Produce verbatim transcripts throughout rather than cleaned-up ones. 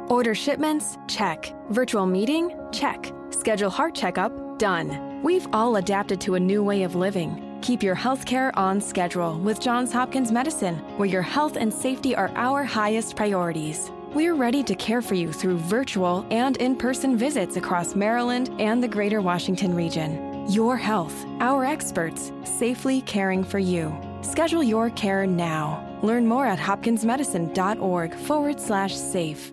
Order shipments? Check. Virtual meeting? Check. Schedule heart checkup? Done. We've all adapted to a new way of living. Keep your healthcare on schedule with Johns Hopkins Medicine, where your health and safety are our highest priorities. We're ready to care for you through virtual and in-person visits across Maryland and the greater Washington region. Your health, our experts, safely caring for you. Schedule your care now. Learn more at hopkinsmedicine.org forward slash safe.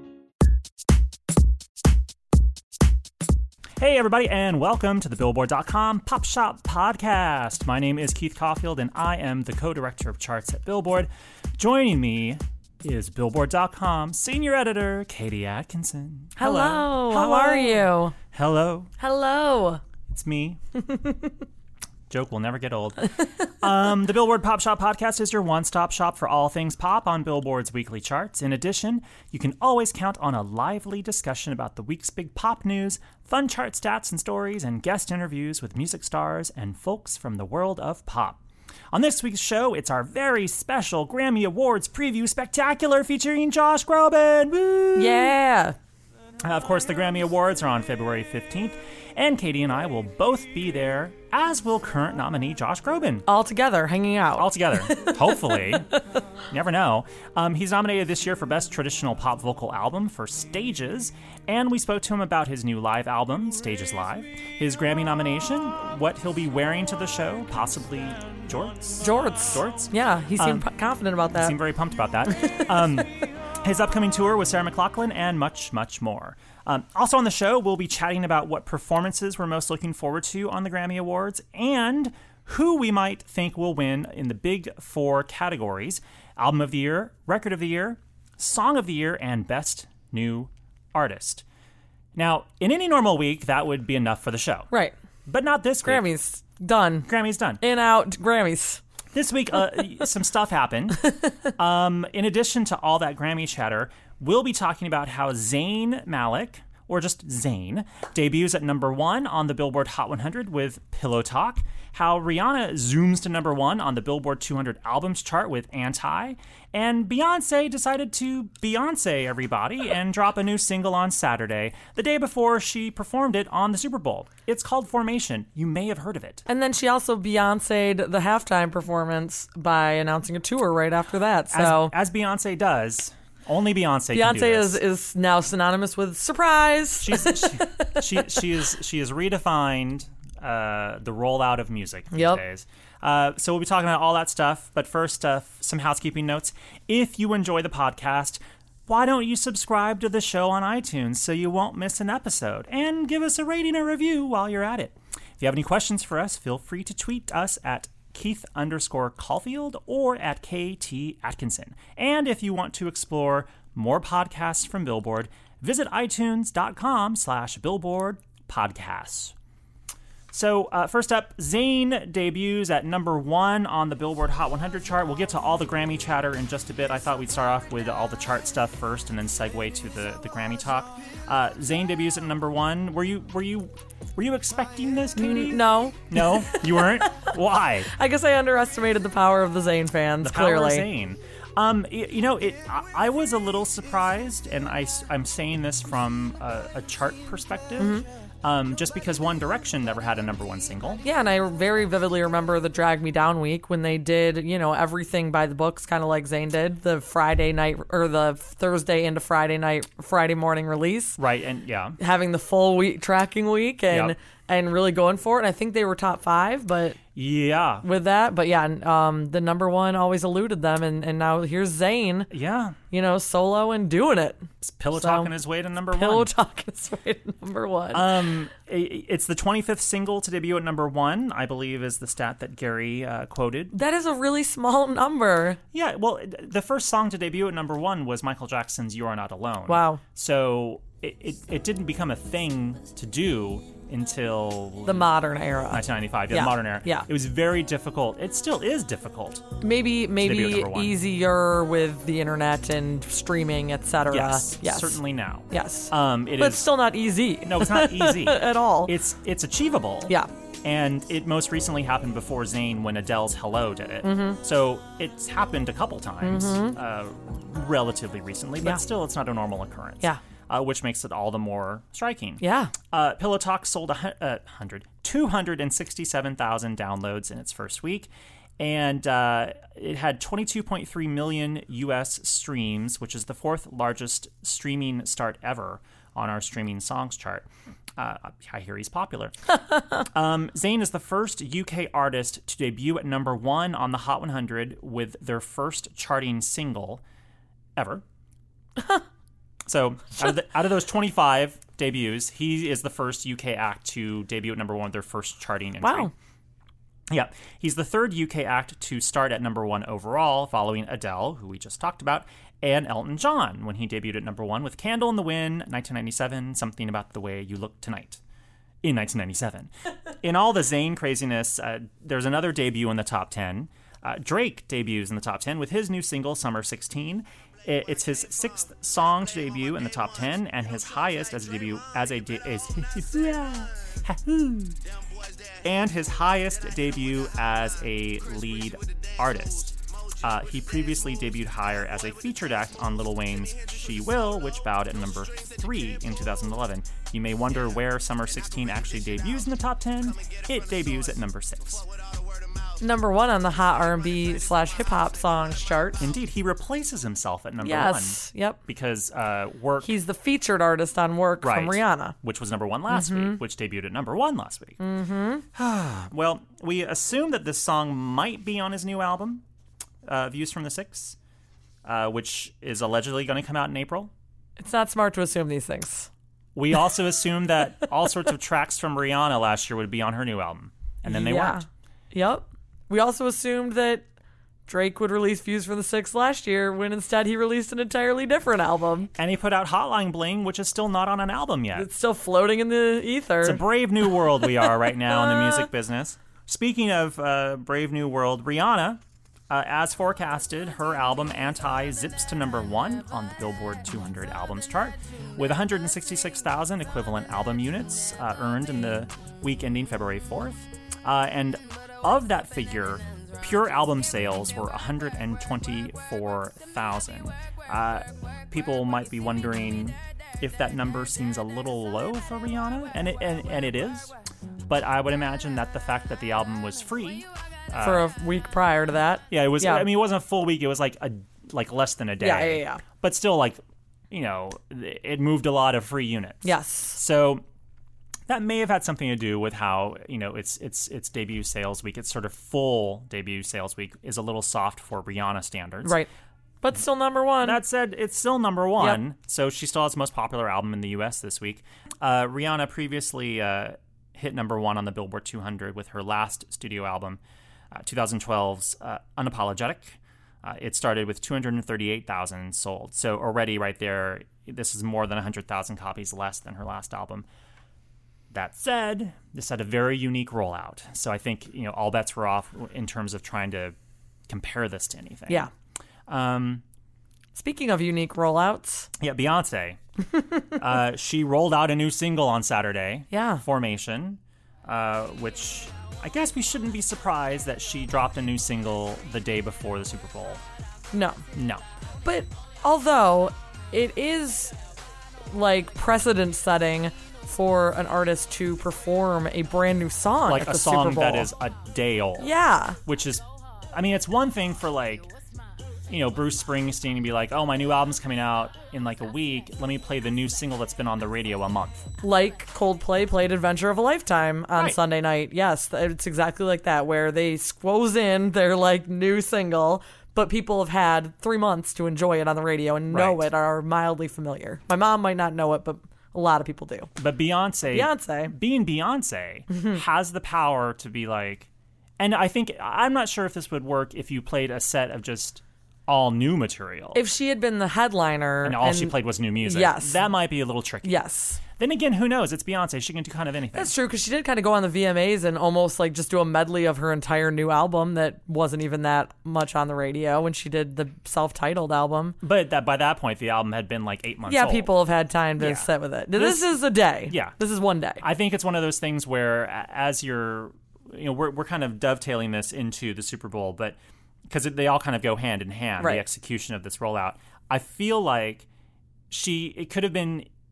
Hey, everybody, and welcome to the Billboard dot com Pop Shop Podcast. My name is Keith Caulfield, and I am the co-director of charts at Billboard. Joining me is Billboard dot com senior editor Katie Atkinson. Hello. Hello. How are you? Hello. Hello. It's me. Joke will never get old. Um, the Billboard Pop Shop Podcast is your one-stop shop for all things pop on Billboard's weekly charts. In addition, you can always count on a lively discussion about the week's big pop news, fun chart stats and stories, and guest interviews with music stars and folks from the world of pop. On this week's show, it's our very special Grammy Awards preview spectacular featuring Josh Groban. Woo! Yeah. Uh, of course, the Grammy Awards are on February fifteenth, and Katie and I will both be there, as will current nominee Josh Groban. All together, hanging out. All together, hopefully. You never know. Um, he's nominated this year for Best Traditional Pop Vocal Album for Stages, and we spoke to him about his new live album, Stages Live, his Grammy nomination, what he'll be wearing to the show, possibly jorts? Jorts. Jorts? Yeah, he seemed Um, p- confident about that. He seemed very pumped about that. Um, his upcoming tour with Sarah McLachlan, and much, much more. Um, also on the show, we'll be chatting about what performances we're most looking forward to on the Grammy Awards and who we might think will win in the big four categories: Album of the Year, Record of the Year, Song of the Year, and Best New Artist. Now, in any normal week, that would be enough for the show. Right. But not this week. Grammys. Done. Grammys done. In, out, Grammys. This week, uh, some stuff happened. Um, in addition to all that Grammy chatter, we'll be talking about how Zayn Malik, or just Zayn, debuts at number one on the Billboard Hot one hundred with Pillow Talk, how Rihanna zooms to number one on the Billboard two hundred Albums chart with Anti, and Beyonce decided to Beyonce everybody and drop a new single on Saturday, the day before she performed it on the Super Bowl. It's called Formation. You may have heard of it. And then she also Beyonce'd the halftime performance by announcing a tour right after that. So As, as Beyonce does. Only Beyonce, Beyonce can do this. is is now synonymous with surprise. She's, she, she, she is she has redefined uh, the rollout of music these Yep. days. Uh, so we'll be talking about all that stuff. But first, uh, some housekeeping notes. If you enjoy the podcast, why don't you subscribe to the show on iTunes so you won't miss an episode? And give us a rating or review while you're at it. If you have any questions for us, feel free to tweet us at Keith underscore Caulfield or at K T Atkinson. And if you want to explore more podcasts from Billboard, visit itunes.com slash Billboard Podcasts. So uh, first up, Zayn debuts at number one on the Billboard Hot one hundred chart. We'll get to all the Grammy chatter in just a bit. I thought we'd start off with all the chart stuff first and then segue to the, the Grammy talk. Uh, Zayn debuts at number one. Were you were you were you expecting this, Katie? No. No, you weren't. Why? I guess I underestimated the power of the Zayn fans, The power clearly. of Zayn. Um, y- you know, it. I, I was a little surprised, and I, am saying this from a, a chart perspective. Mm-hmm. Um, just because One Direction never had a number one single. Yeah, and I very vividly remember the Drag Me Down week when they did, you know, everything by the books, kind of like Zayn did, the Friday night or the Thursday into Friday night, Friday morning release. Right, and yeah. Having the full week tracking week and Yep. and really going for it. And I think they were top five, but Yeah. with that, but yeah, um, the number one always eluded them, and, and now here's Zayn, Yeah. you know, solo and doing it. It's pillow So, talking his way to number Pillow one. talking his way to number one. Um, i- it's the twenty-fifth single to debut at number one, I believe, is the stat that Gary uh, quoted. that is a really small number. Yeah, well, the first song to debut at number one was Michael Jackson's "You Are Not Alone." Wow. So it, it, it didn't become a thing to do until The modern era. nineteen ninety-five, yeah, Yeah, the modern era. yeah. It was very difficult. It still is difficult. Maybe debut at maybe number one. easier with the internet and streaming, et cetera. Yes, yes, certainly now. Yes, Um, it but is it's still not easy. no, it's not easy at all. It's it's achievable. Yeah. And it most recently happened before Zayn when Adele's Hello did it. Mm-hmm. So it's happened a couple times, uh, relatively recently, but Mm-hmm. Yeah. still it's not a normal occurrence. Yeah. uh, which makes it all the more striking. Yeah. Uh, Pillow Talk sold a hu- uh, hundred, two hundred sixty-seven thousand downloads in its first week, and uh, it had twenty-two point three million U S streams, which is the fourth largest streaming start ever on our streaming songs chart. Uh, I hear he's popular. um, Zayn is the first U K artist to debut at number one on the Hot one hundred with their first charting single ever. So out of, the, out of those twenty-five debuts, he is the first U K act to debut at number one with their first charting entry. Wow. Yeah, he's the third U K act to start at number one overall, following Adele, who we just talked about, and Elton John, when he debuted at number one with Candle in the Wind, nineteen ninety-seven, Something About the Way You Look Tonight, in nineteen ninety-seven. In all the Zayn craziness, uh, there's another debut in the top ten. Uh, Drake debuts in the top ten with his new single, Summer sixteen. It's his sixth song to debut in the top ten, and his highest as a debut as a de- is and his highest debut as a lead artist. Uh, he previously debuted higher as a featured act on Lil Wayne's She Will, which bowed at number three in two thousand eleven. You may wonder where Summer sixteen actually debuts in the top ten. It debuts at number six. Number one on the Hot R and B slash hip hop songs chart. Indeed, he replaces himself at number yes. one. Yep. Because uh, Work... He's the featured artist on Work right, from Rihanna. Which was number one last mm-hmm. week, which debuted at number one last week. Mm-hmm. Well, we assume that this song might be on his new album, uh, Views from the Six, uh, which is allegedly going to come out in April. It's not smart to assume these things. We also assumed that all sorts of tracks from Rihanna last year would be on her new album, and then they yeah. weren't. Yep. We also assumed that Drake would release Views from the Six last year, when instead he released an entirely different album. And he put out Hotline Bling, which is still not on an album yet. It's still floating in the ether. It's a brave new world we are right now in the music business. Speaking of uh, brave new world, Rihanna, uh, as forecasted, her album Anti zips to number one on the Billboard two hundred albums chart, with one hundred sixty-six thousand equivalent album units uh, earned in the week ending February fourth. Uh, and of that figure, pure album sales were one hundred twenty-four thousand. Uh, people might be wondering if that number seems a little low for Rihanna, and it, and, and it is. But I would imagine that the fact that the album was free uh, for a week prior to that. Yeah, it was. Yeah. I mean, it wasn't a full week. It was like a like less than a day. Yeah, yeah, yeah. But still, like, you know, it moved a lot of free units. Yes. So that may have had something to do with how, you know, its its its debut sales week, its sort of full debut sales week, is a little soft for Rihanna standards. Right. But still number one. That said, it's still number one, Yep. so she still has the most popular album in the U S this week. Uh, Rihanna previously uh, hit number one on the Billboard two hundred with her last studio album, uh, twenty twelve's uh, Unapologetic. Uh, it started with two hundred thirty-eight thousand sold, so already right there, this is more than one hundred thousand copies less than her last album. That said, this had a very unique rollout, so I think, you know, all bets were off in terms of trying to compare this to anything. Yeah. Um, Speaking of unique rollouts. Yeah, Beyonce. uh, she rolled out a new single on Saturday. Yeah. Formation, uh, which I guess we shouldn't be surprised that she dropped a new single the day before the Super Bowl. No. No. But although it is like precedent setting for an artist to perform a brand new song Like at a the song Super Bowl. that is a day old. Yeah. Which is, I mean, it's one thing for like, you know, Bruce Springsteen to be like, oh, my new album's coming out in like a week. Let me play the new single that's been on the radio a month. Like Coldplay played Adventure of a Lifetime on Right. Sunday night. Yes, it's exactly like that, where they squoze in their like new single, but people have had three months to enjoy it on the radio and know Right. it, are mildly familiar. My mom might not know it, but a lot of people do. But Beyonce, Beyonce. being Beyonce, has the power to be like, and I think, I'm not sure if this would work if you played a set of just all new material. If she had been the headliner and all and, she played was new music. Yes. That might be a little tricky. Yes. Then again, who knows? It's Beyonce. She can do kind of anything. That's true, because she did kind of go on the V M As and almost like just do a medley of her entire new album that wasn't even that much on the radio when she did the self-titled album. But that by that point, the album had been like eight months Yeah, old. people have had time to Yeah. sit with it. This- This, is a day. Yeah. This is one day. I think it's one of those things where a- as you're, you know, we're, we're kind of dovetailing this into the Super Bowl, but because they all kind of go hand in hand, Right. the execution of this rollout. I feel like she, it could have been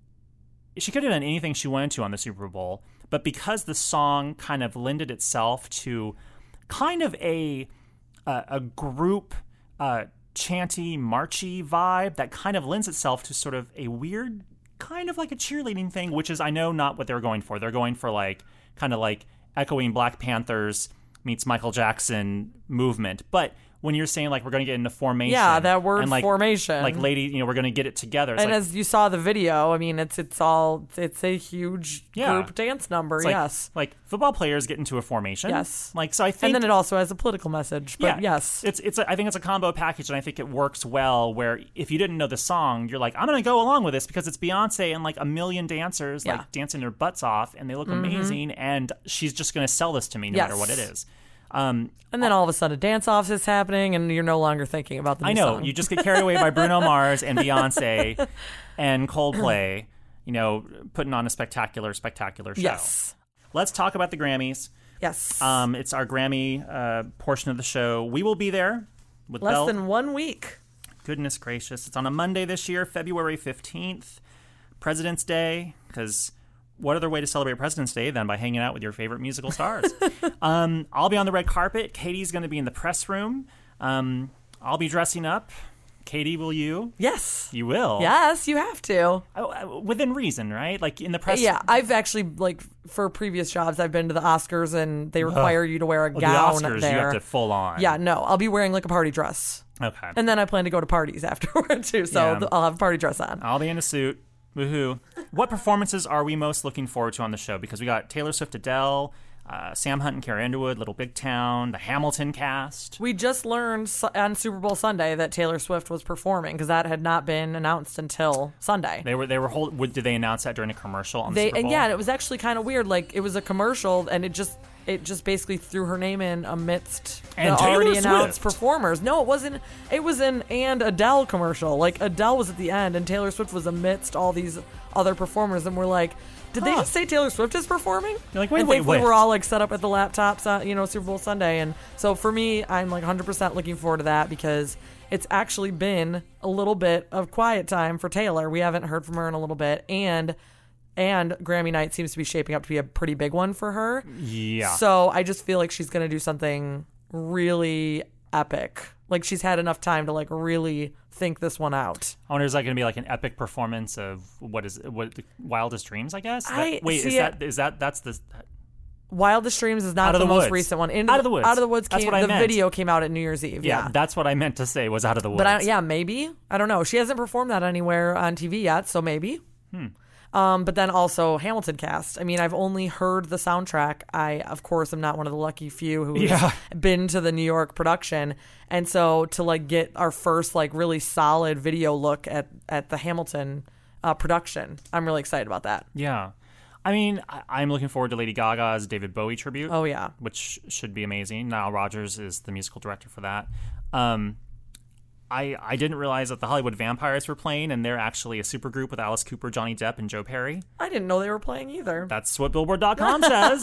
she could have done anything she wanted to on the Super Bowl, but because the song kind of lended itself to kind of a a, a group uh, chanty, marchy vibe that kind of lends itself to sort of a weird, kind of like a cheerleading thing, which is, I know, not what they're going for. They're going for like kind of like echoing Black Panthers meets Michael Jackson movement, but when you're saying like we're going to get into formation, yeah, that word and, like, formation, like lady, you know, we're going to get it together. It's and like, as you saw the video, I mean, it's it's all it's a huge Yeah. group dance number. it's like, Yes, like football players get into a formation. Yes. like so I think, and then it also has a political message. But yeah, yes, it's it's a, I think it's a combo package, and I think it works well. Where if you didn't know the song, you're like, I'm going to go along with this because it's Beyonce and like a million dancers Yeah. like dancing their butts off, and they look Mm-hmm. amazing, and she's just going to sell this to me no Yes. matter what it is. Um, and then all of a sudden, dance offs is happening, and you're no longer thinking about the new I know song. you just get carried away by Bruno Mars and Beyonce and Coldplay, you know, putting on a spectacular, spectacular show. Yes, Let's talk about the Grammys. yes. Um, it's our Grammy uh, portion of the show. We will be there with Less Belle. than one week. Goodness gracious. It's on a Monday this year, February fifteenth, President's Day, because what other way to celebrate President's Day than by hanging out with your favorite musical stars? um, I'll be on the red carpet. Katie's going to be in the press room. Um, I'll be dressing up. Katie, will you? Yes. You will? Yes, you have to. Oh, within reason, right? Like in the press. Yeah, I've actually, like, for previous jobs, I've been to the Oscars, and they require you to wear a Oh, gown the Oscars, there. you have to full on. Yeah, no, I'll be wearing, like, a party dress. Okay. And then I plan to go to parties afterward, too, so Yeah. th- I'll have a party dress on. I'll be in a suit. Woohoo. What performances are we most looking forward to on the show? Because we got Taylor Swift, Adele, uh, Sam Hunt and Carrie Underwood, Little Big Town, the Hamilton cast. We just learned su- on Super Bowl Sunday that Taylor Swift was performing, because that had not been announced until Sunday. They were they were hold, would, did they announce that during a commercial on the They Super Bowl? and yeah, and it was actually kind of weird. Like, it was a commercial, and it just it just basically threw her name in amidst And the Taylor already announced Swift. performers. No, it wasn't. It was an and Adele commercial. Like, Adele was at the end, and Taylor Swift was amidst all these other performers, and we're like, did they Huh. just say Taylor Swift is performing? You're like, wait, and wait, thankfully wait. we're all like set up at the laptops, uh, you know, Super Bowl Sunday, and so for me, I'm like one hundred percent looking forward to that because it's actually been a little bit of quiet time for Taylor. We haven't heard from her in a little bit, and and Grammy night seems to be shaping up to be a pretty big one for her. Yeah. So I just feel like she's going to do something really epic. Like, she's had enough time to like really think this one out. I wonder, is that going to be like an epic performance of what is what Wildest Dreams, I guess? That- I- wait, is see, that is that that's the Wildest Dreams is not Out of the, the most Woods. recent one. In, Out of the Woods. Out of the Woods That's came. what I the meant. video came out at New Year's Eve. yeah, Yeah. that's what I meant to say was Out of the Woods. But I, yeah, maybe. I don't know. She hasn't performed that anywhere on T V yet, so maybe. Hmm. Um, but then also Hamilton cast. I mean, I've only heard the soundtrack. I, of course, am not one of the lucky few who's Yeah. been to the New York production. And so to like get our first like really solid video look at, at the Hamilton uh, production, I'm really excited about that. Yeah. I mean, I, I'm looking forward to Lady Gaga's David Bowie tribute. Oh, yeah. Which should be amazing. Nile Rodgers is the musical director for that. Um, I I didn't realize that the Hollywood Vampires were playing, and they're actually a supergroup with Alice Cooper, Johnny Depp, and Joe Perry. I didn't know they were playing either. That's what Billboard dot com says.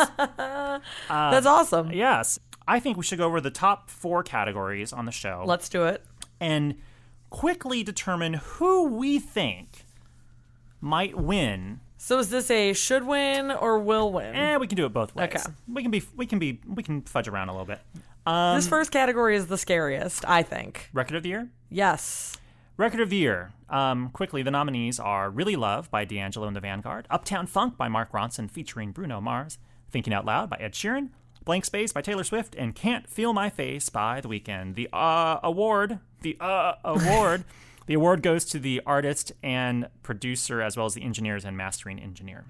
That's awesome. Yes. I think we should go over the top four categories on the show Let's do it. and quickly determine who we think might win. So is this a should win or will win? Eh, we can do it both ways. Okay. We can be we can be we can fudge around a little bit. Um, This first category is the scariest, I think. record of the year? Yes. Record of the year. Um, quickly, the nominees are Really Love by D'Angelo and the Vanguard, Uptown Funk by Mark Ronson featuring Bruno Mars, Thinking Out Loud by Ed Sheeran, Blank Space by Taylor Swift, and Can't Feel My Face by The Weeknd. The uh, award, the uh, award, the award goes to the artist and producer as well as the engineers and mastering engineer.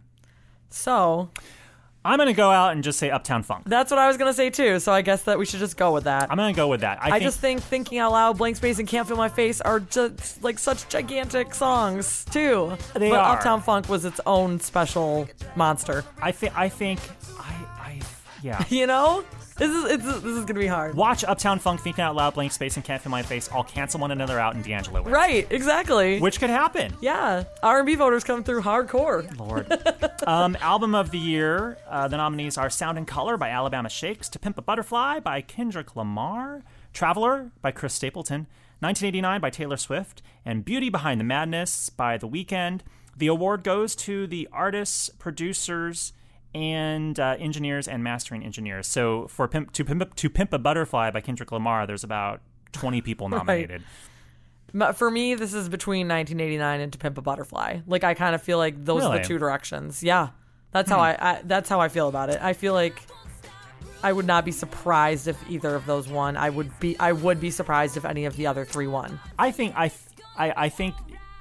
So I'm going to go out and just say Uptown Funk. that's what I was going to say too. So I guess that we should just go with that. I'm going to go with that. I, I think, just think Thinking Out Loud, Blank Space, and Can't Feel My Face are just like such gigantic songs too. They but are. Uptown Funk was its own special monster. I think, I think, I, I, yeah. You know? This is it's, this is going to be hard. Watch Uptown Funk, Thinking Out Loud, Blank Space, and Can't Feel My Face all cancel one another out, and D'Angelo wins. Right, exactly. Which could happen. yeah. R and B voters come through hardcore. Lord. um, album of the year. Uh, the nominees are Sound and Color by Alabama Shakes, To Pimp a Butterfly by Kendrick Lamar, Traveler by Chris Stapleton, nineteen eighty-nine by Taylor Swift, and Beauty Behind the Madness by The Weeknd. The award goes to the artists, producers, and uh, engineers and mastering engineers. So for Pimp, to, Pimp, to Pimp a Butterfly by Kendrick Lamar, there's about twenty people nominated. Right. For me, this is between nineteen eighty-nine and To Pimp a Butterfly. Like, I kind of feel like those Really? are the two directions. Yeah, that's Hmm. how I, I. That's how I feel about it. I feel like I would not be surprised if either of those won. I would be. I would be surprised if any of the other three won. I think I, th- I, I think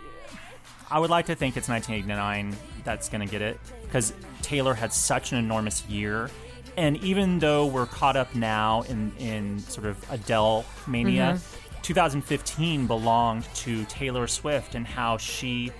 I would like to think it's nineteen eighty-nine that's going to get it, because Taylor had such an enormous year. And even though we're caught up now in, in sort of Adele mania, mm-hmm. two thousand fifteen belonged to Taylor Swift, and how she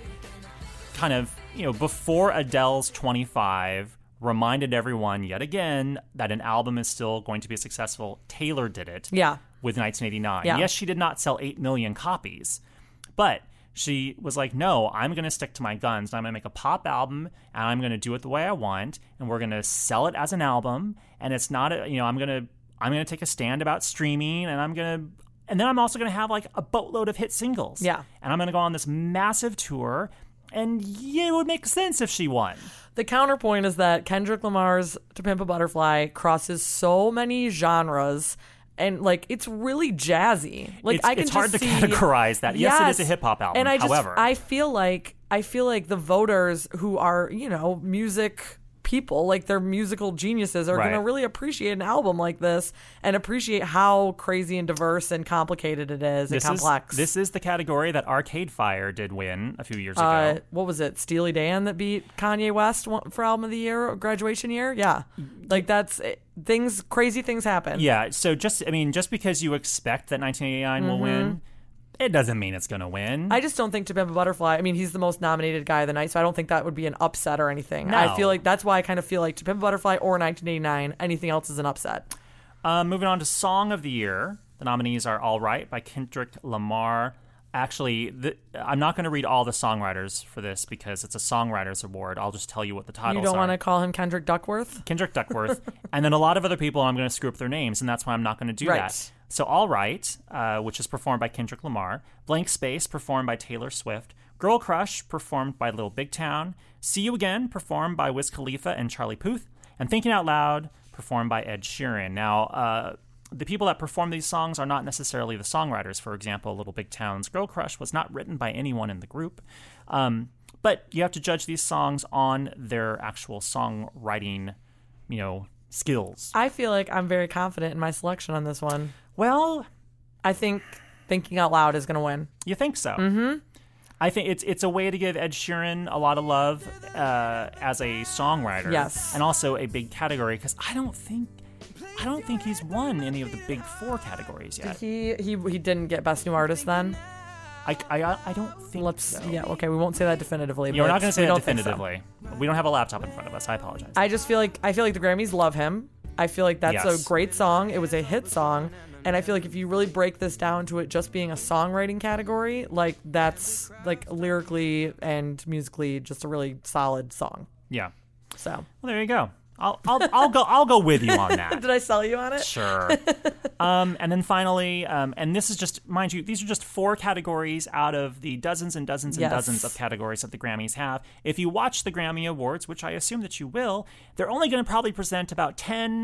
kind of, you know, before Adele's twenty-five, reminded everyone yet again that an album is still going to be successful. Taylor did it Yeah. with nineteen eighty-nine. Yeah. Yes, she did not sell eight million copies, but she was like, no, I'm going to stick to my guns. I'm going to make a pop album, and I'm going to do it the way I want, and we're going to sell it as an album. And it's not, a, you know, I'm going to, I'm going to take a stand about streaming, and I'm going to, and then I'm also going to have like a boatload of hit singles. Yeah. And I'm going to go on this massive tour, and yeah, it would make sense if she won. The counterpoint is that Kendrick Lamar's To Pimp a Butterfly crosses so many genres. And, like, it's really jazzy. Like, It's, I can it's hard just to see, categorize that. Yes, yes, it is a hip hop album. And I just, However, I feel like, I feel like the voters who are, you know, music people, like they're musical geniuses, are Right. going to really appreciate an album like this and appreciate how crazy and diverse and complicated it is this and complex. Is, this is the category that Arcade Fire did win a few years ago. Uh, what was it? Steely Dan that beat Kanye West for album of the year, graduation year? Yeah. Like, that's things, crazy things happen. Yeah, so just, I mean, just because you expect that nineteen eighty-nine will win, it doesn't mean it's going to win. I just don't think To Pimp a Butterfly, I mean, he's the most nominated guy of the night, so I don't think that would be an upset or anything. No. I feel like that's why I kind of feel like To Pimp a Butterfly or nineteen eighty-nine, anything else is an upset. Uh, moving on to Song of the Year. The nominees are All Right by Kendrick Lamar. Actually, the, I'm not going to read all the songwriters for this because it's a songwriters award. I'll just tell you what the titles are. You don't want to call him Kendrick Duckworth? Kendrick Duckworth. And then a lot of other people, I'm going to screw up their names, and that's why I'm not going to do Right. that. So All Right, uh, which is performed by Kendrick Lamar. Blank Space, performed by Taylor Swift. Girl Crush, performed by Little Big Town. See You Again, performed by Wiz Khalifa and Charlie Puth. And Thinking Out Loud, performed by Ed Sheeran. Now, uh, the people that perform these songs are not necessarily the songwriters. For example, Little Big Town's Girl Crush was not written by anyone in the group. Um, but you have to judge these songs on their actual songwriting, you know, skills. I feel like I'm very confident in my selection on this one. Well, I think Thinking Out Loud is going to win. you think so? Mm-hmm. I think it's it's a way to give Ed Sheeran a lot of love uh, as a songwriter. Yes. And also a big category, because I don't think I don't think he's won any of the big four categories yet. He he he didn't get Best New Artist then? I, I, I don't think Let's so. yeah, okay, we won't say that definitively. Yeah, we're but not going to say we that don't think so. definitively. We don't have a laptop in front of us. I apologize. I just feel like I feel like the Grammys love him. I feel like that's Yes. a great song. It was a hit song, and I feel like if you really break this down to it just being a songwriting category, like that's like lyrically and musically just a really solid song. yeah. So, Well, there you go. I'll I'll I'll go I'll go with you on that. did I sell you on it? Sure. um, and then finally, um, and this is just, mind you, these are just four categories out of the dozens and dozens and Yes. dozens of categories that the Grammys have. If you watch the Grammy Awards, which I assume that you will, they're only going to probably present about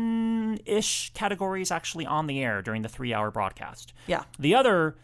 ten-ish categories actually on the air during the three-hour broadcast. Yeah. The other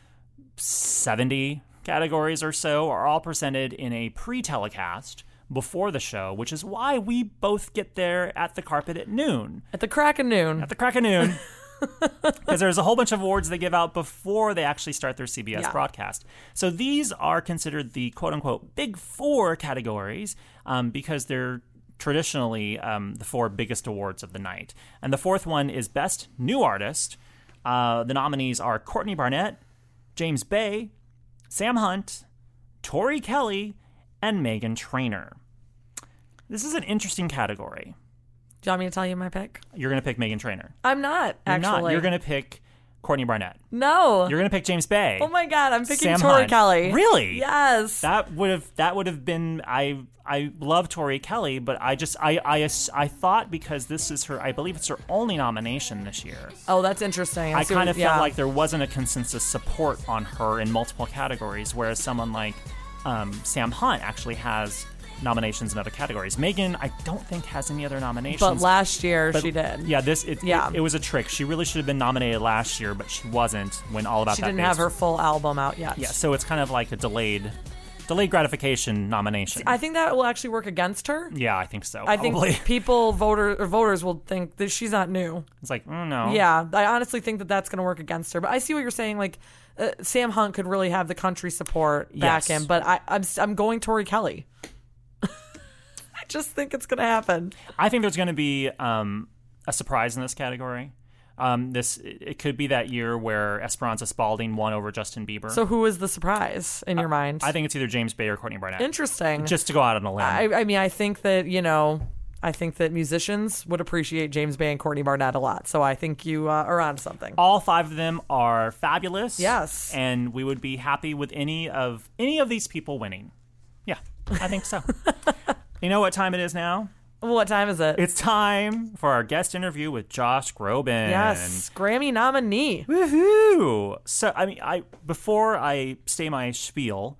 seventy categories or so are all presented in a pre-telecast before the show, which is why we both get there at the carpet at noon. At the crack of noon. At the crack of noon. Because there's a whole bunch of awards they give out before they actually start their C B S Yeah. broadcast. So these are considered the quote-unquote big four categories um, because they're traditionally um, the four biggest awards of the night. And the fourth one is Best New Artist. Uh, the nominees are Courtney Barnett, James Bay, Sam Hunt, Tori Kelly, and Meghan Trainor. This is an interesting category. Do you want me to tell you my pick? You're going to pick Meghan Trainor. I'm not, You're actually. not. You're going to pick Courtney Barnett. No. You're going to pick James Bay. Oh my God, I'm picking Sam Tori Hunt. Kelly. Really? Yes. That would have that would have been I I love Tori Kelly, but I just I I I thought because this is her I believe it's her only nomination this year. Oh, that's interesting. I see kind what- of yeah. felt like there wasn't a consensus support on her in multiple categories, whereas someone like um, Sam Hunt actually has nominations in other categories. Megan, I don't think, has any other nominations. But last year But, she did. Yeah, this it, Yeah. it, it was a trick. She really should have been nominated last year, but she wasn't when All About She That didn't Bass have her was- full album out yet. Yeah, so it's kind of like a delayed delayed gratification nomination. I think that will actually work against her. yeah, I think so. I think probably. people, voter or voters, will think that she's not new. It's like, oh, no. Yeah, I honestly think that that's going to work against her. But I see what you're saying. Like, uh, Sam Hunt could really have the country support back Yes. him. But I, I'm I'm going Tori Kelly. I just think it's going to happen. I think there's going to be um, a surprise in this category. Um, this it could be that year where Esperanza Spalding won over Justin Bieber. So who is the surprise in your mind? I think it's either James Bay or Courtney Barnett. Interesting. Just to go out on a limb. I, I mean, I think that, you know, I think that musicians would appreciate James Bay and Courtney Barnett a lot. So I think you uh, are on something. All five of them are fabulous. Yes. And we would be happy with any of any of these people winning. Yeah, I think so. You know what time it is now? What time is it? It's time for our guest interview with Josh Groban. Yes, Grammy nominee. Woohoo! So, I mean, I before I say my spiel,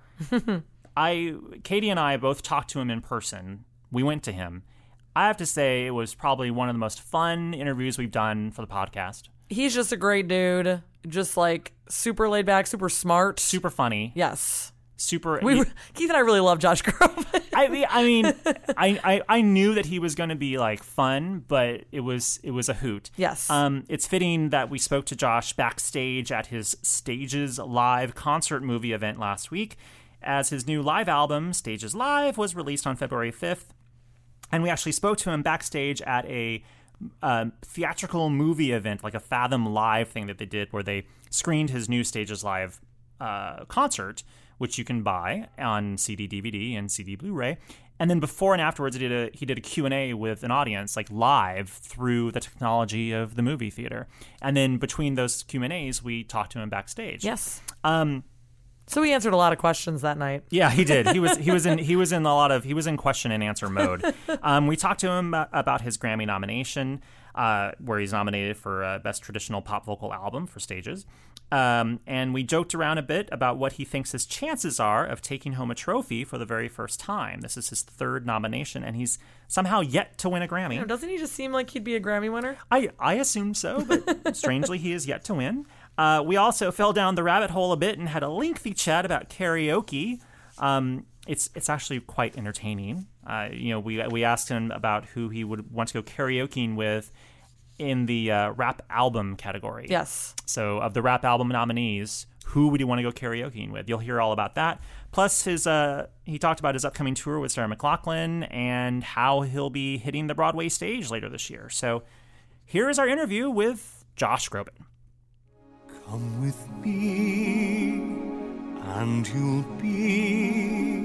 I Katie and I both talked to him in person. We went to him. I have to say, it was probably one of the most fun interviews we've done for the podcast. He's just a great dude. Just like super laid back, super smart. Super funny. Yes. Super. We, Keith and I really love Josh Groban. I mean, I mean, I, I, I knew that he was going to be like fun, but it was it was a hoot. Yes. Um, it's fitting that we spoke to Josh backstage at his Stages Live concert movie event last week, as his new live album Stages Live was released on February fifth, and we actually spoke to him backstage at a uh, theatrical movie event, like a Fathom Live thing that they did, where they screened his new Stages Live uh, concert, which you can buy on C D, D V D, and C D Blu-ray. And then before and afterwards, he did a, he did a Q and A with an audience, like live through the technology of the movie theater. And then between those Q and A's, we talked to him backstage. Yes. Um, So he answered a lot of questions that night. yeah, he did. He was he was in he was in a lot of he was in question and answer mode. Um, we talked to him about his Grammy nomination, uh, where he's nominated for uh, Best Traditional Pop Vocal Album for Stages. Um, and we joked around a bit about what he thinks his chances are of taking home a trophy for the very first time. This is his third nomination, and he's somehow yet to win a Grammy. Doesn't he just seem like he'd be a Grammy winner? I, I assumed so, but strangely, he is yet to win. Uh, we also fell down the rabbit hole a bit and had a lengthy chat about karaoke. Um, it's it's actually quite entertaining. Uh, you know, we we asked him about who he would want to go karaokeing with in the uh, rap album category. Yes. So of the rap album nominees, who would you want to go karaokeing with? You'll hear all about that. Plus, his uh, he talked about his upcoming tour with Sarah McLachlan and how he'll be hitting the Broadway stage later this year. So here is our interview with Josh Groban. Come with me, and you'll be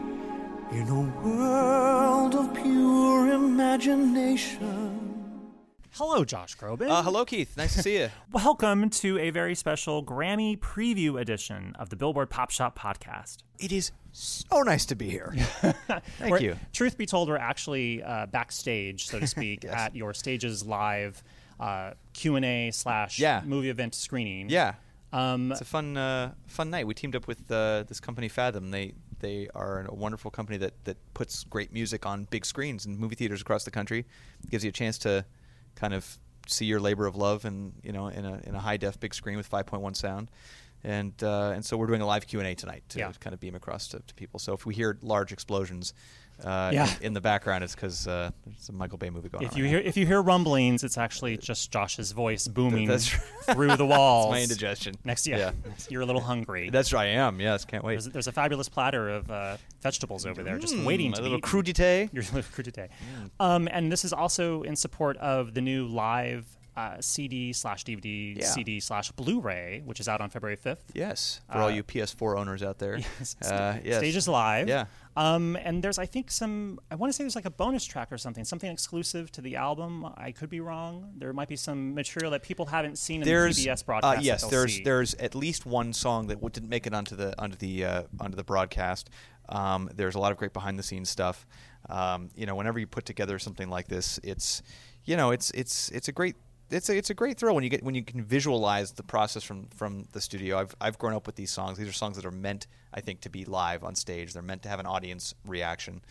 in a world of pure imagination. Hello, Josh Groban. Uh, hello, Keith. Nice to see you. Welcome to a very special Grammy preview edition of the Billboard Pop Shop podcast. It is so nice to be here. Thank We're- you. Truth be told, we're actually uh, backstage, so to speak, Yes. at your Stages Live uh, Q and A slash Yeah. movie event screening. Yeah, Um, it's a fun, uh, fun night. We teamed up with uh, this company, Fathom. They they are a wonderful company that that puts great music on big screens in movie theaters across the country. It gives you a chance to kind of see your labor of love, and you know, in a in a high def big screen with five point one sound. And uh, and so we're doing a live Q and A tonight to Yeah. kind of beam across to, to people. So if we hear large explosions uh, Yeah. in, in the background, it's because uh, there's a Michael Bay movie going if on. you right hear if you hear rumblings, it's actually just Josh's voice booming That's through the walls. It's my indigestion. Next, yeah, Yeah. you're a little hungry. now. That's right. I am. Yes, can't wait. There's, there's a fabulous platter of uh, vegetables over there, just Mm, waiting a to little be crudité. Your little crudité. Um, and this is also in support of the new live uh, C D slash D V D, Yeah. C D slash Blu-ray, which is out on February fifth. Yes, for Uh, all you P S four owners out there. Yes, Uh, yes. Stages Live. Yeah. Um, and there's, I think, some, I want to say there's like a bonus track or something, something exclusive to the album. I could be wrong. There might be some material that people haven't seen in There's the P B S broadcast. Uh, yes, that they'll there's see. there's at least one song that w- didn't make it onto the onto the uh, onto the broadcast. Um, there's a lot of great behind the scenes stuff. Um, you know, whenever you put together something like this, it's you know, it's it's it's a great it's a it's a great thrill when you get when you can visualize the process from from the studio. I've I've grown up with these songs. These are songs that are meant, I think, to be live on stage. They're meant to have an audience reaction,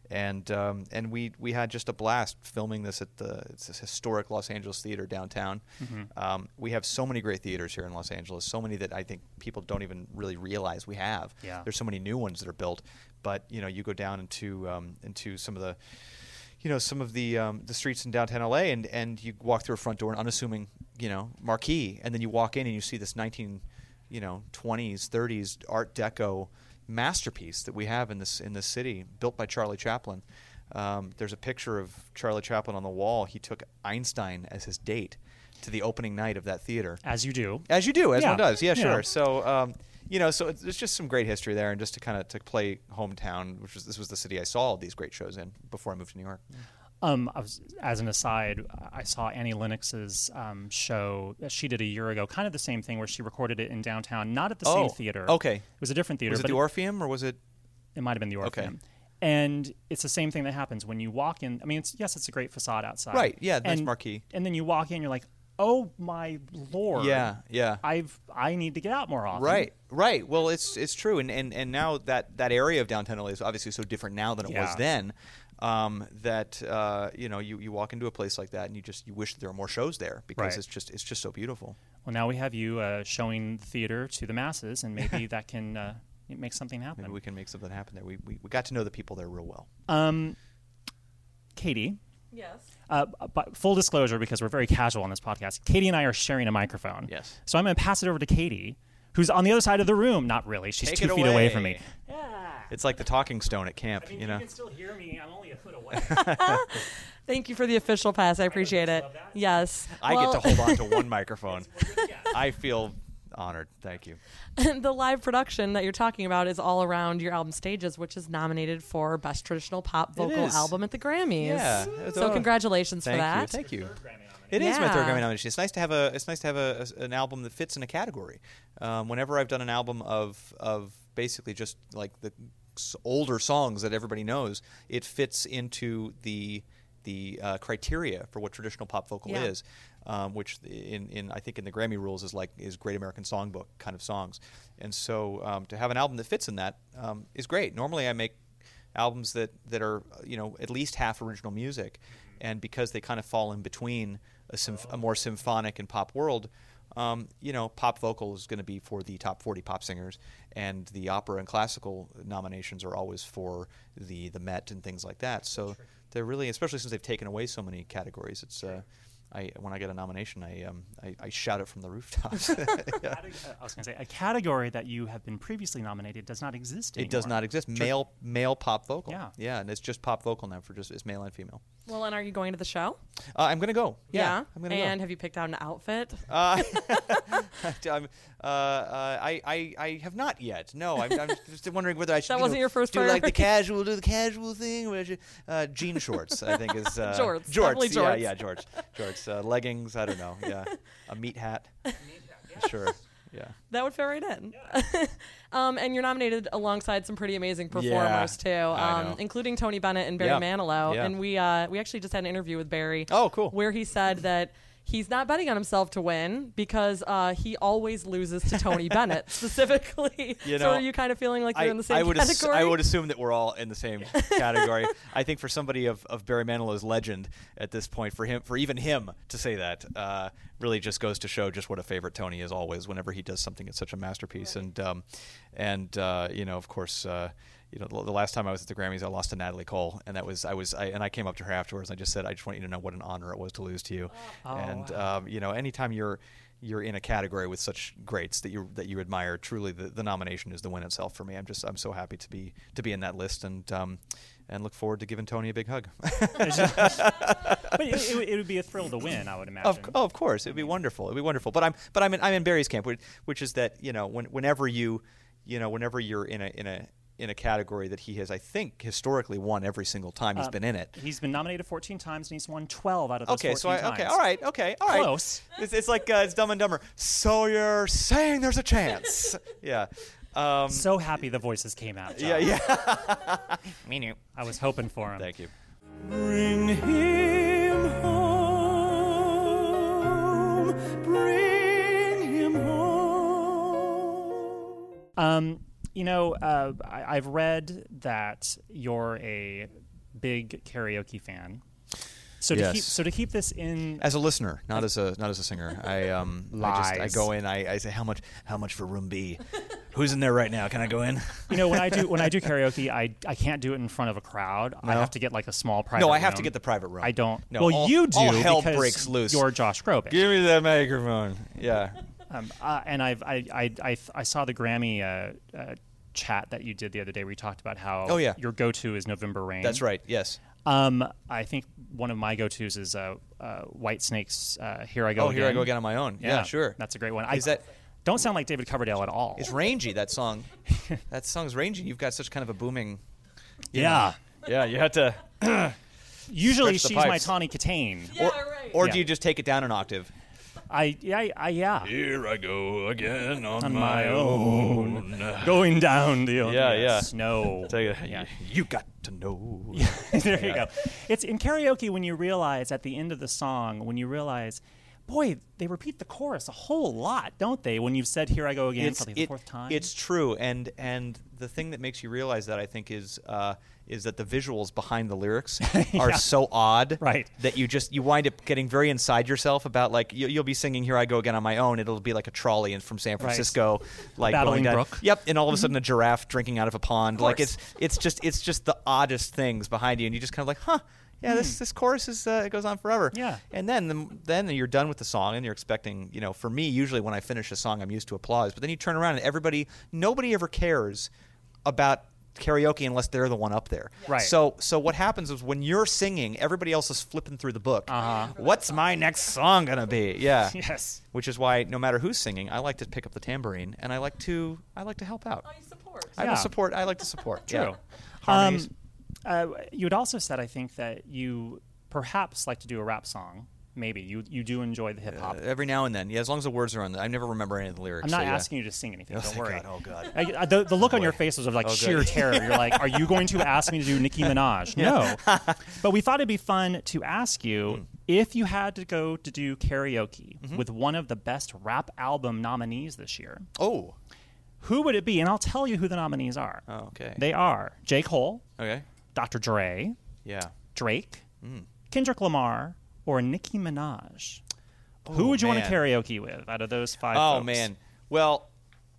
and um, and we we had just a blast filming this at the it's this historic Los Angeles theater downtown. Mm-hmm. Um, we have so many great theaters here in Los Angeles, so many that I think people don't even really realize we have. Yeah. There's so many new ones that are built, but you know, you go down into um, into some of the you know some of the um, the streets in downtown L A, and and you walk through a front door, an unassuming you know marquee, and then you walk in and you see this nineteen you know twenties, thirties Art Deco masterpiece that we have in this in this city, built by Charlie Chaplin. Um, there's a picture of Charlie Chaplin on the wall. He took Einstein as his date to the opening night of that theater. As you do. As you do, as Yeah. one does. Yeah, sure. Yeah. So, um, you know, so it's, there's just some great history there, and just to kind of to play hometown, which was this was the city I saw all these great shows in before I moved to New York. Um, I was, as an aside, I saw Annie Lennox's um, show that she did a year ago, kind of the same thing where she recorded it in downtown, not at the Oh, same theater. okay. It was a different theater. Was it but the Orpheum or was it? It might have been the Okay. Orpheum. And it's the same thing that happens when you walk in. I mean, it's, yes, it's a great facade outside. Right, yeah, nice and, marquee. And then you walk in, you're like, oh my Lord. Yeah, yeah. I've I need to get out more often. Right, right. Well, it's it's true, and and, and now that, that area of downtown L A is obviously so different now than it Yeah. was then. Um, that uh, you know, you, you walk into a place like that, and you just you wish there were more shows there because Right. it's just it's just so beautiful. Well, now we have you uh, showing theater to the masses, and maybe that can uh, make something happen. Maybe we can make something happen there. We, we we got to know the people there real well. Um, Katie. Yes. Uh, but full disclosure, because we're very casual on this podcast, Katie and I are sharing a microphone. Yes. So I'm going to pass it over to Katie, who's on the other side of the room. Not really. She's Take two it feet away away. from me. It's like the talking stone at camp, I mean, you know. can still hear me. I'm only a foot away. Thank you for the official pass. I appreciate it. love that. Yes. I Well, get to hold on to one microphone. I feel honored. Thank you. the live production that you're talking about is all around your album Stages, which is nominated for Best Traditional Pop Vocal is. Album at the Grammys. Yeah. So congratulations Thank for you. that. Thank you. It is my third Yeah. Grammy nomination. It's nice to have a. It's nice to have a, a- an album that fits in a category. Um, whenever I've done an album of of basically just like the s- older songs that everybody knows, it fits into the the uh, criteria for what traditional pop vocal Yeah. is, um, which in, in I think in the Grammy rules is like is Great American Songbook kind of songs, and so um, to have an album that fits in that um, is great. Normally I make albums that, that are you know at least half original music, and because they kind of fall in between a, symph- a more symphonic and pop world, um, you know, pop vocal is going to be for the top forty pop singers, and the opera and classical nominations are always for the the Met and things like that. So they're really, especially since they've taken away so many categories, it's. Uh, I, when I get a nomination, I, um, I I shout it from the rooftops. Yeah. Categ- I was going to say, a category that you have been previously nominated does not exist anymore. It does not exist. Male male pop vocal. Yeah. yeah, and it's just pop vocal now for just it's male and female. Well, and are you going to the show? Uh, I'm gonna go. Yeah, I'm gonna And go. have you picked out an outfit? Uh, I'm, uh, uh, I, I I have not yet. No, I'm, I'm just wondering whether I should. That you wasn't know, your first do like the priority? casual, do the casual thing, or I should, uh, jean shorts. I think is uh, Jorts, jorts. definitely Yeah, jorts. yeah, jorts, jorts, uh, leggings. I don't know. Yeah, a meat hat. Sure. Yeah. That would fit right in. um, and you're nominated alongside some pretty amazing performers Yeah, too, I um, know. including Tony Bennett and Barry Yeah, Manilow. yeah. And we uh, we actually just had an interview with Barry. Oh, cool. Where he said that he's not betting on himself to win because uh, he always loses to Tony Bennett specifically. You so know, are you kind of feeling like you're I, in the same I would ass- category? I would assume that we're all in the same category. I think for somebody of, of Barry Manilow's legend at this point, for him, for even him to say that, uh, really just goes to show just what a favorite Tony is always. Whenever he does something, it's such a masterpiece. Right. And um, and uh, you know, of course. Uh, You know, the, the last time I was at the Grammys, I lost to Natalie Cole, and that was I was I, and I came up to her afterwards, and I just said, I just want you to know what an honor it was to lose to you. Oh, and wow. um, you know, anytime you're you're in a category with such greats that you that you admire, truly the, the nomination is the win itself for me. I'm just I'm so happy to be to be in that list, and um, and look forward to giving Tony a big hug. But it, it, it would be a thrill to win, I would imagine. Of, oh, of course, it'd be wonderful. It'd be wonderful. But I'm but I'm in, I'm in Barry's camp, which, which is that you know when, whenever you you know whenever you're in a in a in a category that he has, I think, historically won every single time he's Um, been in it. He's been nominated fourteen times, and he's won twelve out of those Okay, so fourteen I, okay, times. all right, okay, all right. Close. It's, it's like uh, it's Dumb and Dumber. So you're saying there's a chance? Yeah. Um, So happy the voices came out. John. yeah, yeah. Me too. I was hoping for him. Thank you. Bring him home, bring him home. Um, you know, uh, I, I've read that you're a big karaoke fan. So to Yes. keep so to keep this in As a listener, not as a not as a singer. I um I just I Lies. go in. I, I say how much how much for room B? Who's in there right now? Can I go in? you know when I do when I do karaoke, I I can't do it in front of a crowd. I No? have to get like a small private. No, I have to room. get the private room. I don't. No, well, all- you do all hell because breaks loose. You're Josh Groban. Give me that microphone. Yeah. Um, uh, and I've, I, I, I, I saw the Grammy uh, uh, chat that you did the other day where you talked about how Oh, yeah. your go-to is November Rain. That's right. Yes. Um, I think one of my go-tos is uh, uh, White Snake's uh, Here I Go Oh, Again. here I go again on my own. Yeah, sure. That's a great one. Is I that- don't sound like David Coverdale at all. It's rangy, that song. That song's rangy. You've got such kind of a booming. you Yeah. know. Yeah, you have to. Usually Stretch the she's my pipes. Tawny Katane. Yeah, or right. or Yeah. do you just take it down an octave? I, yeah, I, yeah. Here I go again on, On my own. Going down the Yeah, yeah. snow. Take it. Yeah. You got to know. There you go. It's in karaoke when you realize at the end of the song, when you realize, boy, they repeat the chorus a whole lot, don't they? When you've said "Here I Go Again" for like the it- fourth time. It's true, and and the thing that makes you realize that I think is uh, is that the visuals behind the lyrics are so odd, Right. That you just you wind up getting very inside yourself about like you, you'll be singing "Here I Go Again" on my own. It'll be like a trolley in from San Francisco, like Battling going down. brook. Yep, and all of a sudden a giraffe drinking out of a pond. Like course. it's it's just it's just the oddest things behind you, and you just kind of like, huh. Yeah, this this chorus is uh, it goes on forever. Yeah. and then the, then you're done with the song, and you're expecting, you know, for me, usually when I finish a song, I'm used to applause. But then you turn around, and everybody, nobody ever cares about karaoke unless they're the one up there. Right. So so what happens is when you're singing, everybody else is flipping through the book. Uh-huh. What's my next song gonna be? Yeah. Yes. Which is why no matter who's singing, I like to pick up the tambourine, and I like to I like to help out. Oh, you support. I Yeah. will support. I like to support. True. Yeah. Harmonies. Um, uh, you had also said, I think, that you perhaps like to do a rap song. Maybe you you do enjoy the hip hop. Uh, every now and then, yeah, as long as the words are on the, I never remember any of the lyrics. I'm not so, yeah. asking you to sing anything. Oh, don't thank worry. God. Oh, God. I, I- the, the look on your face was of like Oh, good. sheer terror. You're like, are you going to ask me to do Nicki Minaj? No. But we thought it'd be fun to ask you if you had to go to do karaoke Mm-hmm. with one of the best rap album nominees this year, Oh. who would it be? And I'll tell you who the nominees are. Oh, okay. They are J. Cole, Okay. Doctor Dre, Yeah. Drake, Mm. Kendrick Lamar, or Nicki Minaj. Oh, Who would you want man. to karaoke with out of those five Oh folks? man. Well,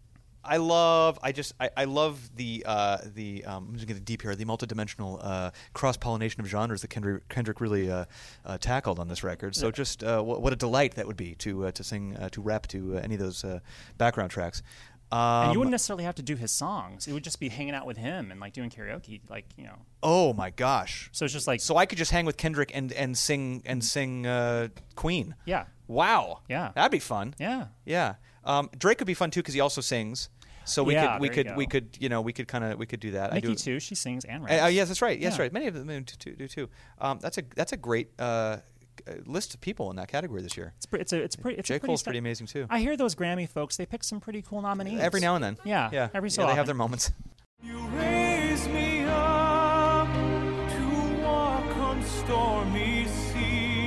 I love. I just. I, I love the. Uh, the. Um, I'm just getting deep here. The multidimensional uh, cross pollination of genres that Kendrick, Kendrick really uh, uh, tackled on this record. So just uh, what, what a delight that would be to uh, to sing uh, to rap to uh, any of those uh, background tracks. Um, And you wouldn't necessarily have to do his songs. It would just be hanging out with him and like doing karaoke, like, you know. oh my gosh. So it's just like, So I could just hang with Kendrick and and sing and sing uh, Queen. yeah, Wow. Yeah. That'd be fun. yeah. Yeah, um, Drake could be fun too because he also sings. So we Yeah, could we there you could go. we could you know we could kind of we could do that. I Nikki do, too. She sings and Uh, raps. uh, yes, that's right. Yes, Yeah. right. Many of them do, do, do too. Um, that's a that's a great uh, uh, list of people in that category this year. It's, pre- it's a it's pretty. It's J. a pretty Cole's sta- pretty amazing too. I hear those Grammy folks. They pick some pretty cool nominees Every now and then. Yeah, yeah. every so yeah, they have often. their moments. You raise me up to walk on stormy seas.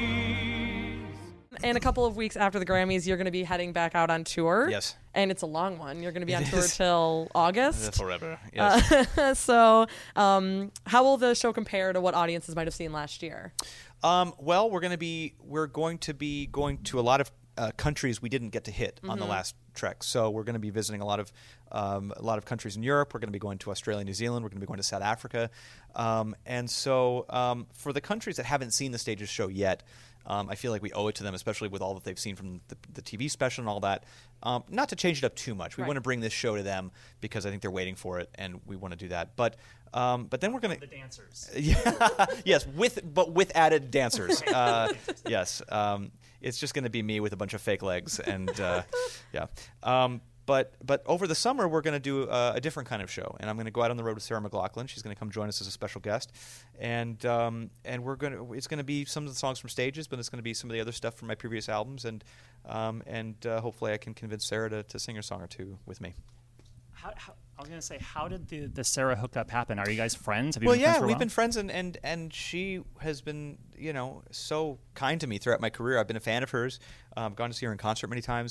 And a couple of weeks after the Grammys, you're going to be heading back out on tour. Yes. And it's a long one. You're going to be on It tour is. till August. Forever. Yes. Uh, so, um, how will the show compare to what audiences might have seen last year? Um, well, we're going to be we're going to be going to a lot of uh, countries we didn't get to hit on the last trek. So we're going to be visiting a lot of um, a lot of countries in Europe. We're going to be going to Australia, New Zealand. We're going to be going to South Africa. Um, and so um, for the countries that haven't seen the Stages show yet, um, I feel like we owe it to them, especially with all that they've seen from the, the T V special and all that. Um, not to change it up too much. We Right. want to bring this show to them because I think they're waiting for it, and we want to do that. But um, but then we're going to The dancers. yeah, yes, with but with added dancers. Uh, yes, um, it's just going to be me with a bunch of fake legs, and uh, yeah. Um, but but over the summer we're going to do uh, a different kind of show, and I'm going to go out on the road with Sarah McLachlan. She's going to come join us as a special guest, and um, and we're going to. It's going to be some of the songs from Stages, but it's going to be some of the other stuff from my previous albums, and um, and uh, hopefully I can convince Sarah to, to sing a song or two with me. How, how, I was gonna say, how did the the Sarah hookup happen? Are you guys friends? Have you Well, been friends yeah, for a we've while? been friends, and, and and she has been, you know, so kind to me throughout my career. I've been a fan of hers. Um, gone to see her in concert many times,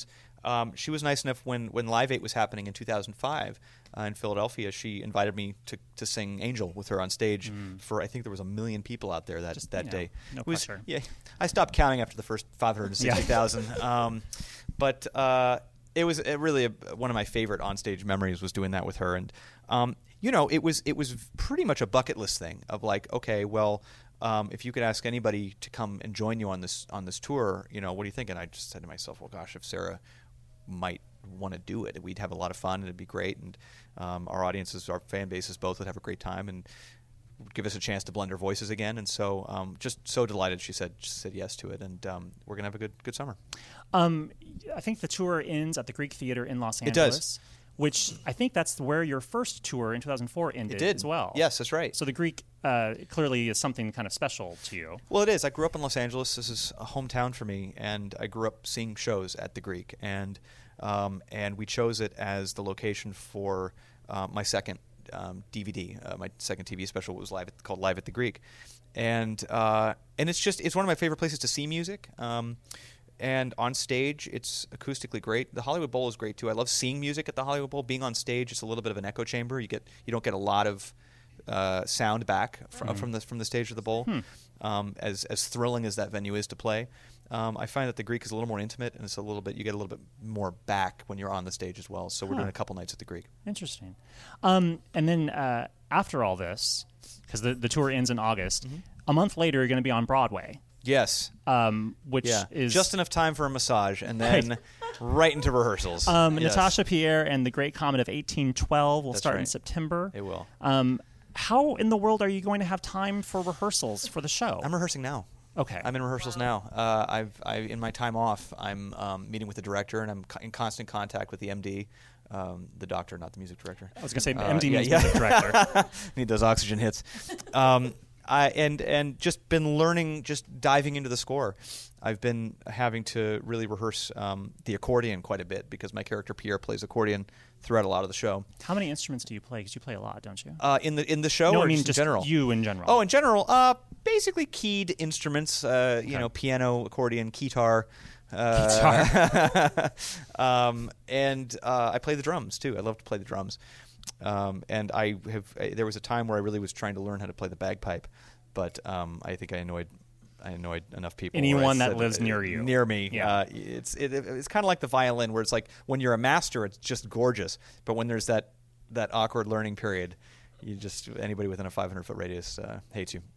um, she was nice enough when, when Live eight was happening in two thousand five uh, in Philadelphia. She invited me to, to sing Angel with her on stage mm. for, I think there was a million people out there that Just, that you know, day. No it was, pressure. Yeah, I stopped counting after the first five hundred sixty thousand. Yeah. um, but uh, it was it really a, one of my favorite onstage memories was doing that with her. And um, you know, it was it was pretty much a bucket list thing of like, okay, well. Um, if you could ask anybody to come and join you on this on this tour, you know, what do you think? And I just said to myself, well, gosh, if Sarah might want to do it, we'd have a lot of fun and it'd be great. And um, our audiences, our fan bases both would have a great time and would give us a chance to blend our voices again. And so um, just so delighted she said she said yes to it. And um, we're going to have a good good summer. Um, I think the tour ends at the Greek Theater in Los Angeles. It does. Which I think that's where your first tour in two thousand four ended it did. as well. Yes, that's right. So the Greek uh, clearly is something kind of special to you. Well, it is. I grew up in Los Angeles. This is a hometown for me, and I grew up seeing shows at the Greek, and um, and we chose it as the location for uh, my second um, D V D. Uh, my second T V special was live at, called Live at the Greek, and uh, and it's just it's one of my favorite places to see music. Um, And on stage, it's acoustically great. The Hollywood Bowl is great too. I love seeing music at the Hollywood Bowl. Being on stage, it's a little bit of an echo chamber. You get you don't get a lot of uh, sound back fr- mm. from the from the stage of the bowl. Hmm. Um, as as thrilling as that venue is to play, um, I find that the Greek is a little more intimate, and it's a little bit you get a little bit more back when you're on the stage as well. So we're huh. doing a couple nights at the Greek. Interesting. Um, and then uh, after all this, because the the tour ends in August, mm-hmm. a month later you're going to be on Broadway. Yes. Um, which yeah. is just enough time for a massage, and then right, right into rehearsals. Um, yes. Natasha Pierre and the Great Comet of eighteen twelve will That's start right. in September. It will. Um, how in the world are you going to have time for rehearsals for the show? I'm rehearsing now. Okay. I'm in rehearsals wow. now. Uh, I've I, in my time off, I'm um, meeting with the director, and I'm co- in constant contact with the M D. Um, the doctor, not the music director. I was going to say uh, M D yeah, means yeah. music director. Need those oxygen hits. Um, I, and and just been learning, just diving into the score. I've been having to really rehearse um, the accordion quite a bit because my character Pierre plays accordion throughout a lot of the show. How many instruments do you play? Because you play a lot, don't you? Uh, in the in the show, no, or I mean just, just in general? You in general. Oh, in general, uh, basically keyed instruments. Uh, you okay. know, piano, accordion, guitar. Uh, guitar. um, and uh, I play the drums too. I love to play the drums. Um, and I have. I, there was a time where I really was trying to learn how to play the bagpipe. But um, I think I annoyed, I annoyed enough people. Anyone that said, lives near you, near me. Yeah. Uh, it's it, it's kind of like the violin, where it's like when you're a master, it's just gorgeous. But when there's that that awkward learning period, you just anybody within a five hundred foot radius uh, hates you.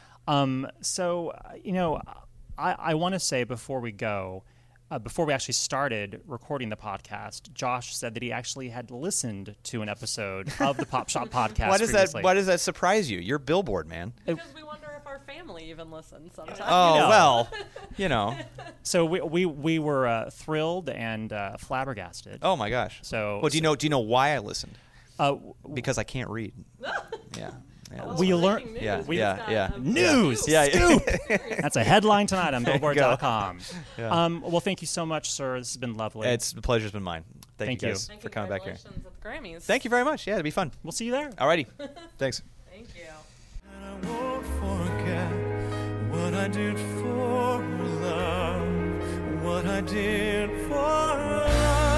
Um. So uh, you know, I I want to say before we go. Uh, before we actually started recording the podcast, Josh said that he actually had listened to an episode of the Pop Shop podcast. Why does previously. that Why does that surprise you? You're Billboard, man. Because we wonder if our family even listens sometimes. Oh, You know. well, you know. So we we we were uh, thrilled and uh, flabbergasted. Oh my gosh. So well, do you know Do you know why I listened? Uh, Because I can't read. Yeah. Yeah, Oh, We breaking learn- news. Yeah, We've yeah, got, yeah. um, News! Yeah. Scoop! That's a headline tonight on There you Billboard dot com. Yeah. Um, well, thank you so much, sir. This has been lovely. It's the pleasure's been mine. Thank, Thank you you. guys And for coming back here. congratulations at the Grammys. Thank you very much. Yeah, it'll be fun. We'll see you there. Alrighty. Thanks. Thank you. And I won't forget what I did for love, what I did for love.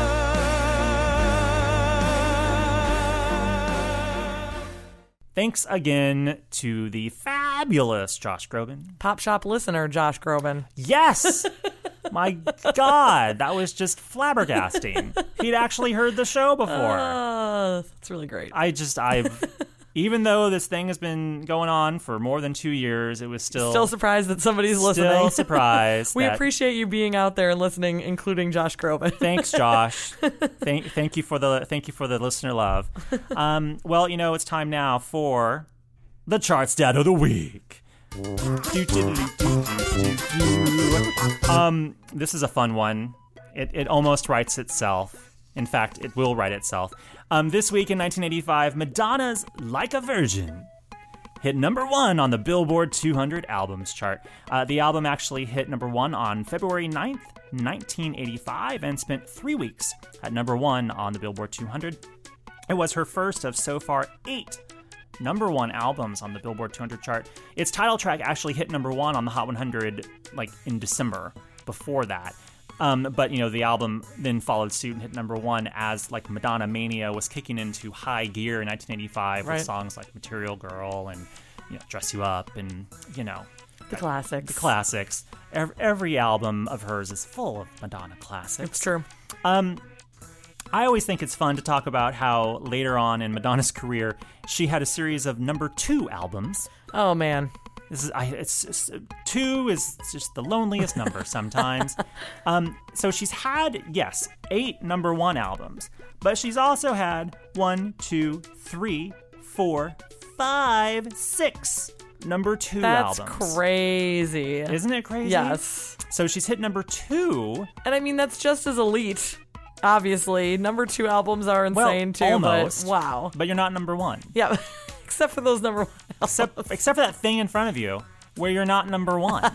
Thanks again to the fabulous Josh Groban. Pop Shop listener Josh Groban. Yes! My God, that was just flabbergasting. He'd actually heard the show before. Uh, that's really great. I just, I've, even though this thing has been going on for more than two years, it was still Still surprised that somebody's still listening. surprised. We that- appreciate you being out there and listening, including Josh Groban. Thanks, Josh. thank, thank you for the, thank you for the listener love. Um, well, you know, it's time now for the chart stat of the week. Um, this is a fun one. It it almost writes itself. In fact, it will write itself. Um, this week in nineteen eighty-five, Madonna's "Like a Virgin" hit number one on the Billboard two hundred albums chart. Uh, the album actually hit number one on February ninth, nineteen eighty-five, and spent three weeks at number one on the Billboard two hundred. It was her first of so far eight number one albums on the Billboard two hundred chart. Its title track actually hit number one on the Hot one hundred like in December before that. Um, but, you know, the album then followed suit and hit number one as, like, Madonna Mania was kicking into high gear in nineteen eighty-five Right. with songs like Material Girl and, you know, Dress You Up and, you know, The classics. the classics. Every, every album of hers is full of Madonna classics. It's true. Um, I always think it's fun to talk about how later on in Madonna's career, she had a series of number two albums. Oh, man. This is I, it's, it's two is just the loneliest number sometimes. um, so she's had yes eight number one albums, but she's also had one, two, three, four, five, six number two That's albums. crazy. Isn't it crazy? Yes. So she's hit number two. And I mean, that's just as elite. Obviously, number two albums are insane Well, too. almost. But wow. But you're not number one. Yeah. Except for those number one albums. Except, except for that thing in front of you where you're not number one.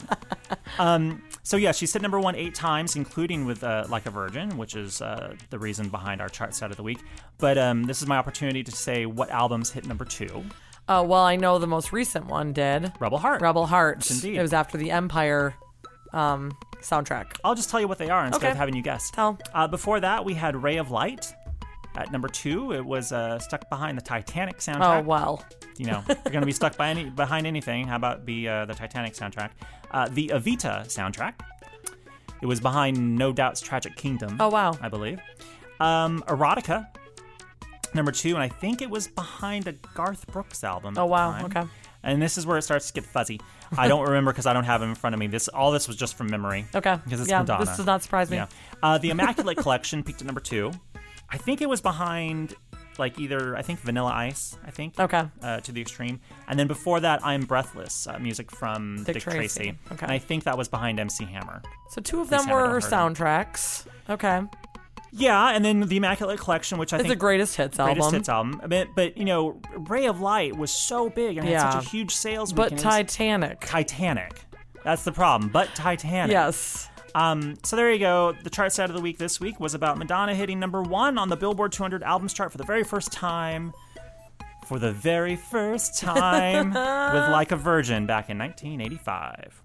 um, so, yeah, she's hit number one eight times, including with uh, Like a Virgin, which is uh, the reason behind our chart set of the week. But um, this is my opportunity to say what albums hit number two. Uh, well, I know the most recent one did. Rebel Heart. Rebel Heart. Yes, indeed. It was after the Empire um, soundtrack. I'll just tell you what they are instead Okay. of having you guess. Tell. Uh, before that, we had Ray of Light. At number two, it was uh, stuck behind the Titanic soundtrack. Oh, well. You know, if you're going to be stuck by any, behind anything, how about be uh, the Titanic soundtrack? Uh, the Evita soundtrack. It was behind No Doubt's Tragic Kingdom. Oh, wow. I believe. Um, Erotica, number two, and I think it was behind a Garth Brooks album. at Oh, the wow. time. Okay. And this is where it starts to get fuzzy. I don't remember because I don't have it in front of me. This all this was just from memory. Okay. Because it's yeah, Madonna. this does not surprise me. Yeah. Uh, the Immaculate Collection peaked at number two. I think it was behind, like, either, I think, Vanilla Ice, I think. Okay. Uh, to the extreme. And then before that, I'm Breathless, uh, music from Dick Dick, Tracy. Tracy. Okay. And I think that was behind M C Hammer. So two of At least them I were don't her heard them. soundtracks. Okay. Yeah, and then the Immaculate Collection, which I It's think... a greatest hits Greatest album. hits album. But, but, you know, Ray of Light was so big and Yeah. had such a huge sales But weekend. It was Titanic. Titanic. That's the problem. But Titanic. Yes. Um, so there you go. The chart set of the week this week was about Madonna hitting number one on the Billboard two hundred albums chart for the very first time. For the very first time with Like a Virgin back in nineteen eighty-five.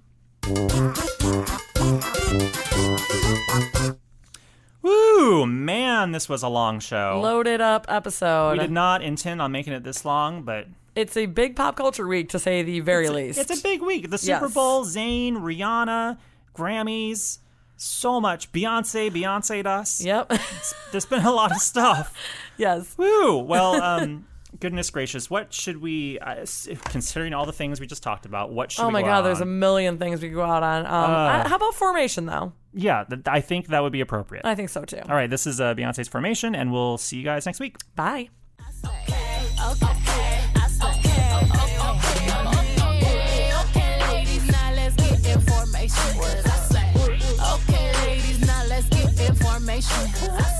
Woo, man, this was a long show. Loaded up episode. We did not intend on making it this long, but It's a big pop culture week, to say the very it's a, least. it's a big week. The Super Yes. Bowl, Zayn, Rihanna, Grammys, so much. Beyonce, Beyonce'd us. Yep. There's been a lot of stuff. Yes. Woo! Well, um, goodness gracious, what should we, uh, s- considering all the things we just talked about, what should Oh we my go God, out there's a on? million things we could go out on. Um, I- how about Formation, though? Yeah, th- I think that would be appropriate. I think so, too. All right, this is uh, Beyonce's Formation, and we'll see you guys next week. Bye. Information.